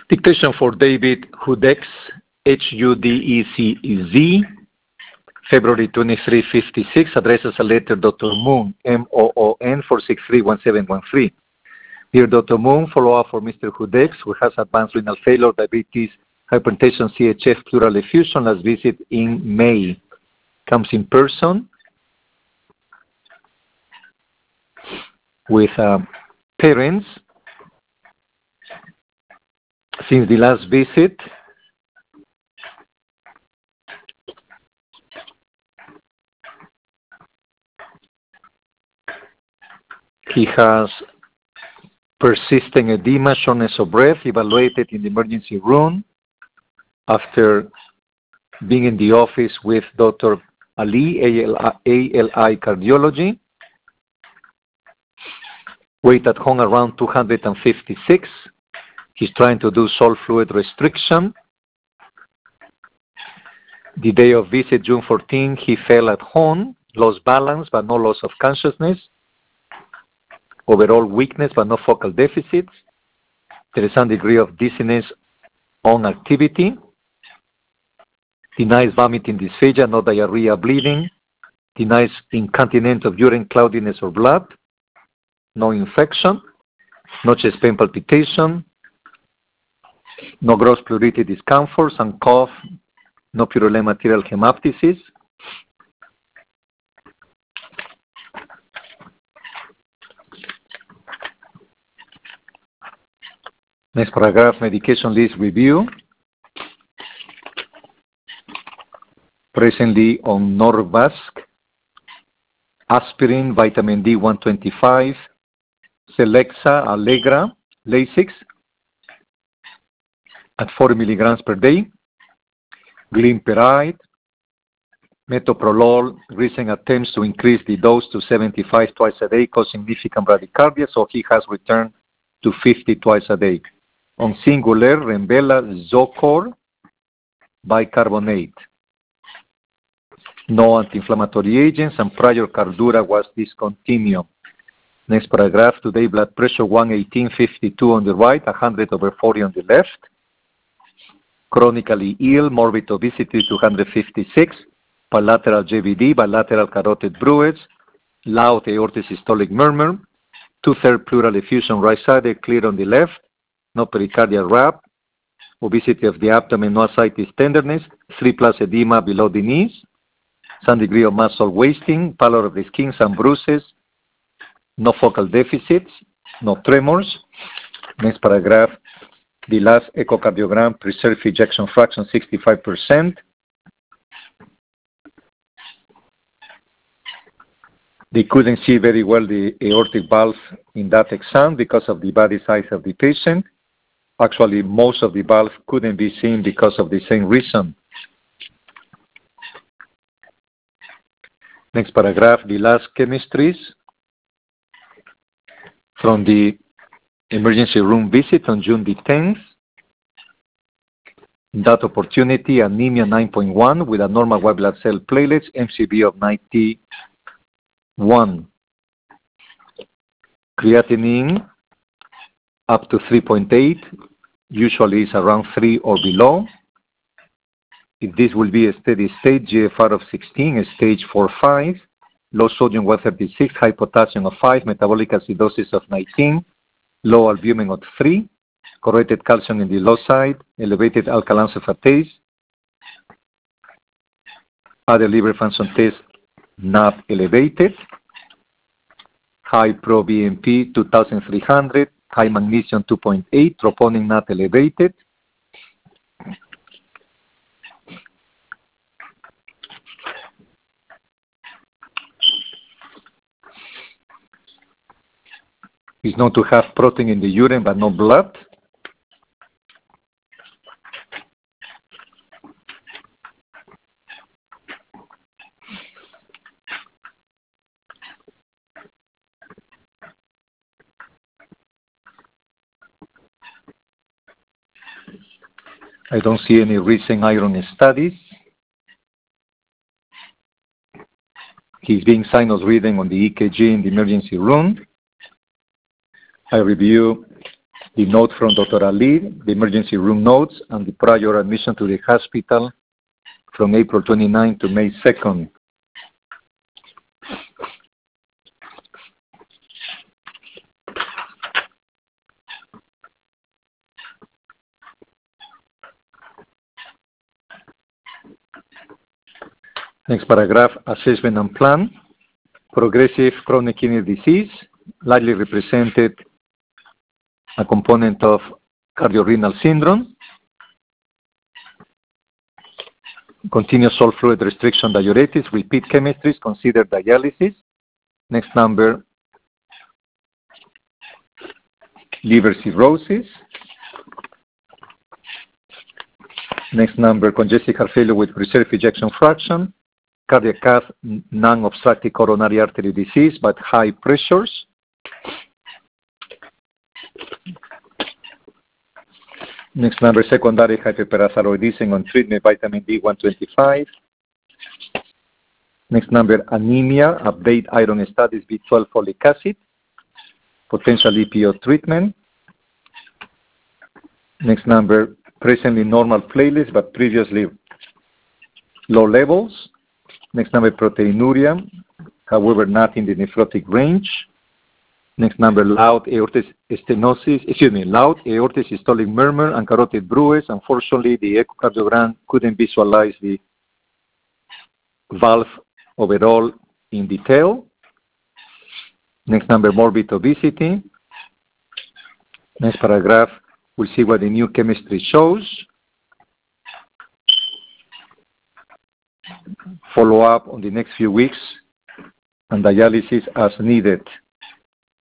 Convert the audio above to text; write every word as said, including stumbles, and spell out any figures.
Dictation for David Hudecz, H U D E C Z, February twenty-third, fifty-six, addresses a letter Doctor Moon, M O O N, four six three one seven one three. Dear Doctor Moon, follow-up for Mister Hudecz, who has advanced renal failure, diabetes, hypertension, C H F, pleural effusion, last visit in May. Comes in person with uh, parents since the last visit. He has persistent edema, shortness of breath, evaluated in the emergency room after being in the office with Doctor Ali, A L I Cardiology. Weight at home around two hundred fifty-six. He's trying to do salt fluid restriction. The day of visit, June fourteenth, he fell at home, lost balance but no loss of consciousness. Overall weakness but no focal deficits. There is some degree of dizziness on activity. Denies vomiting, dysphagia, no diarrhea, bleeding. Denies incontinence of urine, cloudiness, or blood. No infection. No chest pain, palpitation. No gross pleuritic discomfort, some cough. No purulent material hemoptysis. Next paragraph, medication list review. Presently on Norvasc, aspirin, vitamin D one twenty-five, Celexa, Allegra, Lasix at forty milligrams per day, glimepiride, metoprolol. Recent attempts to increase the dose to seventy-five twice a day cause significant bradycardia, so he has returned to fifty twice a day. On singular, Rembella, Zocor, bicarbonate. No anti-inflammatory agents, and prior Cardura was discontinued. Next paragraph, today blood pressure one eighteen fifty-two on the right, one hundred over forty on the left. Chronically ill, morbid obesity two hundred fifty-six, bilateral J V D, bilateral carotid bruits, loud aortic systolic murmur, two-third pleural effusion right sided, clear on the left, no pericardial wrap, obesity of the abdomen, no ascites tenderness, three plus edema below the knees, some degree of muscle wasting, pallor of the skin, some bruises, no focal deficits, no tremors. Next paragraph, the last echocardiogram, preserved ejection fraction sixty-five percent. They couldn't see very well the aortic valve in that exam because of the body size of the patient. Actually, most of the valve couldn't be seen because of the same reason. Next paragraph, the last chemistries from the emergency room visit on June the tenth. In that opportunity, anemia nine point one with a normal white blood cell platelets, M C V of ninety-one. Creatinine up to three point eight, usually is around three or below. If this will be a steady state, G F R of sixteen, stage four five, low sodium one thirty-six, high potassium of five, metabolic acidosis of nineteen, low albumin of three, corrected calcium in the low side, elevated alkaline phosphatase, other liver function test not elevated, high pro-B M P two thousand three hundred, high magnesium two point eight, troponin not elevated. Is known to have protein in the urine but no blood. I don't see any recent iron studies. He's being sinus reading on the E K G in the emergency room. I review the note from Doctor Ali, the emergency room notes, and the prior admission to the hospital from April twenty-ninth to May second. Next paragraph, assessment and plan. Progressive chronic kidney disease, likely represented a component of cardiorenal syndrome. Continuous salt fluid restriction diuretics, repeat chemistries, consider dialysis. Next number, liver cirrhosis. Next number, congestive heart failure with preserved ejection fraction. Cardiac cath, non-obstructive coronary artery disease, but high pressures. Next number, secondary hyperparathyroidism on treatment, vitamin D one twenty-five. Next number, anemia, update iron status, B twelve folic acid, potential E P O treatment. Next number, presently normal platelets, but previously low levels. Next number, proteinuria, however not in the nephrotic range. Next number, loud aortic stenosis, excuse me, loud aortic systolic murmur and carotid bruits. Unfortunately, the echocardiogram couldn't visualize the valve overall in detail. Next number, morbid obesity. Next paragraph, we'll see what the new chemistry shows. Follow up on the next few weeks and dialysis as needed.